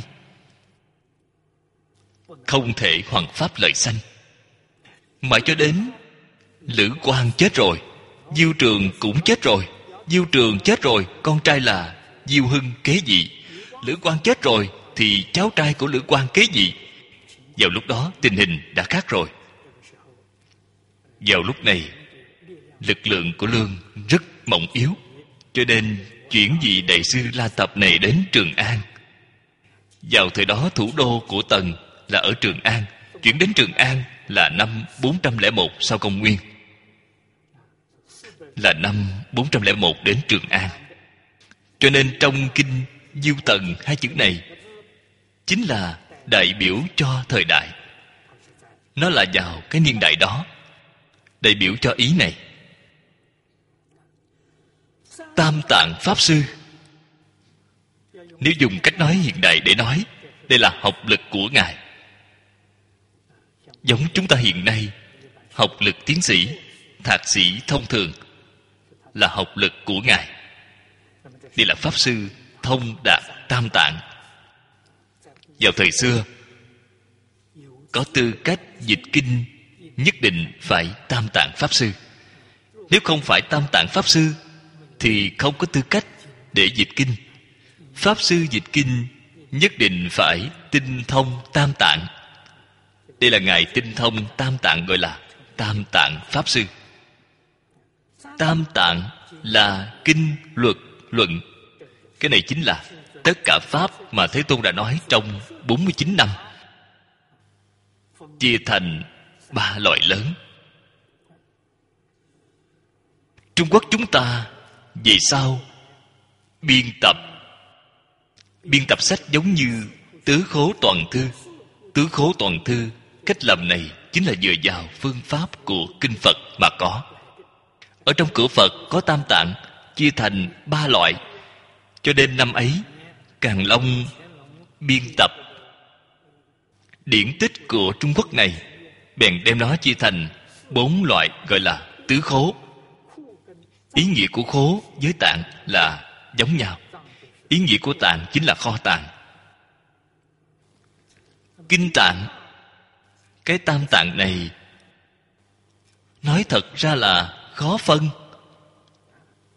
không thể hoằng pháp lợi sanh. Mãi cho đến Lữ Quang chết rồi, Diêu Trường cũng chết rồi. Diêu Trường chết rồi, con trai là Diêu Hưng kế vị. Lữ Quang chết rồi thì cháu trai của Lữ Quang kế vị. Vào lúc đó tình hình đã khác rồi. Vào lúc này lực lượng của Lương rất mỏng yếu, cho nên chuyển vị đại sư La Thập này đến Trường An. Vào thời đó thủ đô của Tần là ở Trường An. Chuyển đến Trường An là năm 401 sau công nguyên. Là năm 401 đến Trường An. Cho nên trong kinh Diêu Tần, hai chữ này chính là đại biểu cho thời đại. Nó là vào cái niên đại đó, đại biểu cho ý này. Tam Tạng Pháp Sư, nếu dùng cách nói hiện đại để nói, đây là học lực của Ngài. Giống chúng ta hiện nay học lực tiến sĩ, thạc sĩ thông thường là học lực của Ngài. Đây là Pháp Sư thông đạt Tam Tạng. Vào thời xưa có tư cách dịch kinh nhất định phải Tam Tạng Pháp Sư. Nếu không phải Tam Tạng Pháp Sư thì không có tư cách để dịch kinh. Pháp Sư dịch kinh nhất định phải tinh thông Tam Tạng. Đây là Ngài tinh thông Tam Tạng, gọi là Tam Tạng Pháp Sư. Tam Tạng là kinh, luật, luận. Cái này chính là tất cả Pháp mà Thế Tôn đã nói trong 49 năm, chia thành 3 loại lớn. Trung Quốc chúng ta về sau biên tập sách giống như Tứ Khố Toàn Thư. Tứ Khố Toàn Thư, cách làm này chính là dựa vào phương pháp của kinh Phật mà có. Ở trong cửa Phật có Tam Tạng, chia thành 3 loại. Cho nên năm ấy Càn Long biên tập điển tích của Trung Quốc này, bèn đem nó chia thành 4 loại, gọi là tứ khố. Ý nghĩa của khố với tạng là giống nhau. Ý nghĩa của tạng chính là kho tàng. Kinh tạng, cái Tam Tạng này nói thật ra là khó phân.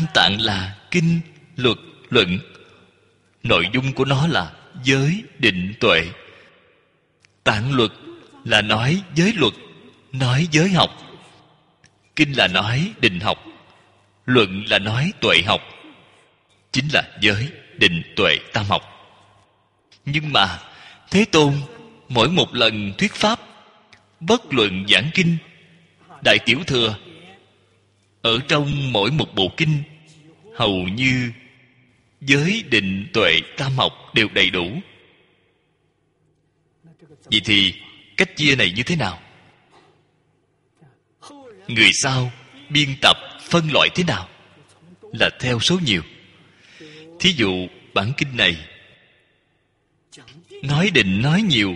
Tam Tạng là kinh, luật, luận. Nội dung của nó là giới, định, tuệ. Tạng luật là nói giới luật, nói giới học. Kinh là nói định học, luận là nói tuệ học. Chính là giới, định, tuệ, tam học. Nhưng mà Thế Tôn mỗi một lần thuyết pháp, bất luận giảng kinh, đại tiểu thừa, ở trong mỗi một bộ kinh hầu như giới, định, tuệ, tam học đều đầy đủ. Vậy thì cách chia này như thế nào? Người sau biên tập phân loại thế nào? Là theo số nhiều. Thí dụ bản kinh này nói định nói nhiều,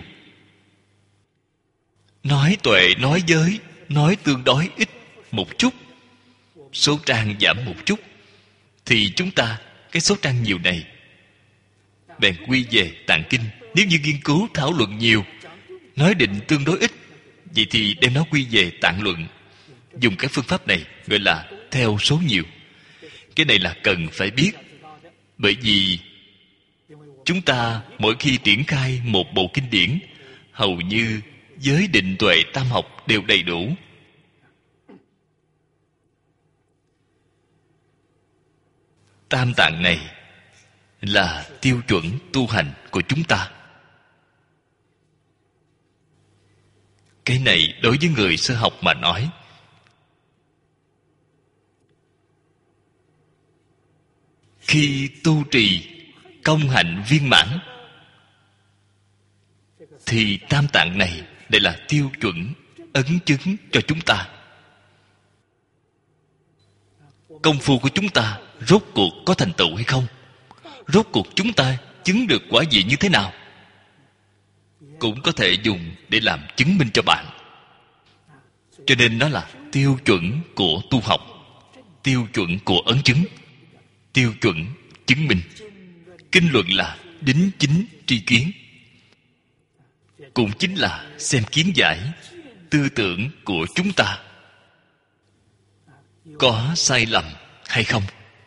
nói tuệ nói giới nói tương đối ít một chút, số trang giảm một chút, thì chúng ta cái số trang nhiều này bèn quy về Tạng kinh. Nếu như nghiên cứu thảo luận nhiều, nói định tương đối ít, vậy thì đem nó quy về Tạng luận. Dùng cái phương pháp này gọi là theo số nhiều. Cái này là cần phải biết. Bởi vì chúng ta mỗi khi triển khai một bộ kinh điển, hầu như giới, định, tuệ, tam học đều đầy đủ. Tam Tạng này là tiêu chuẩn tu hành của chúng ta. Cái này đối với người sơ học mà nói, khi tu trì công hạnh viên mãn, thì Tam Tạng này đây là tiêu chuẩn ấn chứng cho chúng ta. Công phu của chúng ta rốt cuộc có thành tựu hay không? Rốt cuộc chúng ta chứng được quả vị như thế nào? Cũng có thể dùng để làm chứng minh cho bạn. Cho nên nó là tiêu chuẩn của tu học, tiêu chuẩn của ấn chứng, tiêu chuẩn chứng minh. Kinh luận là đính chính tri kiến, cũng chính là xem kiến giải tư tưởng của chúng ta có sai lầm hay không.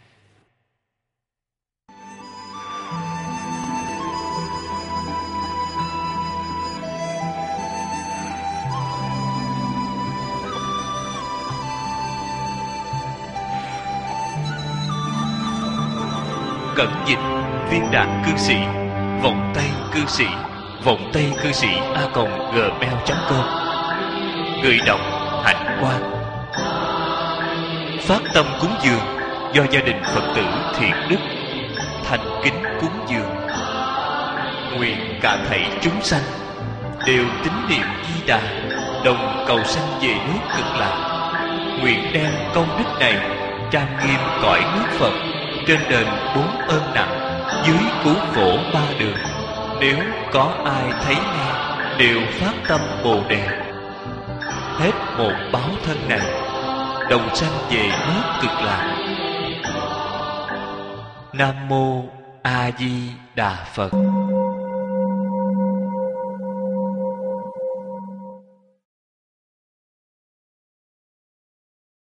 Cẩn dịch Viên Đạn Cư Sĩ, Vọng Tây Cư Sĩ, Vọng Tây Cư Sĩ @gmail.com. Người đọc Hạnh Quang. Phát tâm cúng dường do gia đình Phật tử Thiện Đức thành kính cúng dường. Nguyện cả thảy chúng sanh đều tín niệm Di Đà, đồng cầu sanh về nước Cực Lạc. Nguyện đem công đức này trang nghiêm cõi nước Phật, trên đền 4 ơn nặng, dưới cứu khổ 3 đường. Nếu có ai thấy nghe đều phát tâm Bồ Đề, hết một báo thân này đồng sanh về nước Cực Lạc. Nam mô A Di Đà Phật.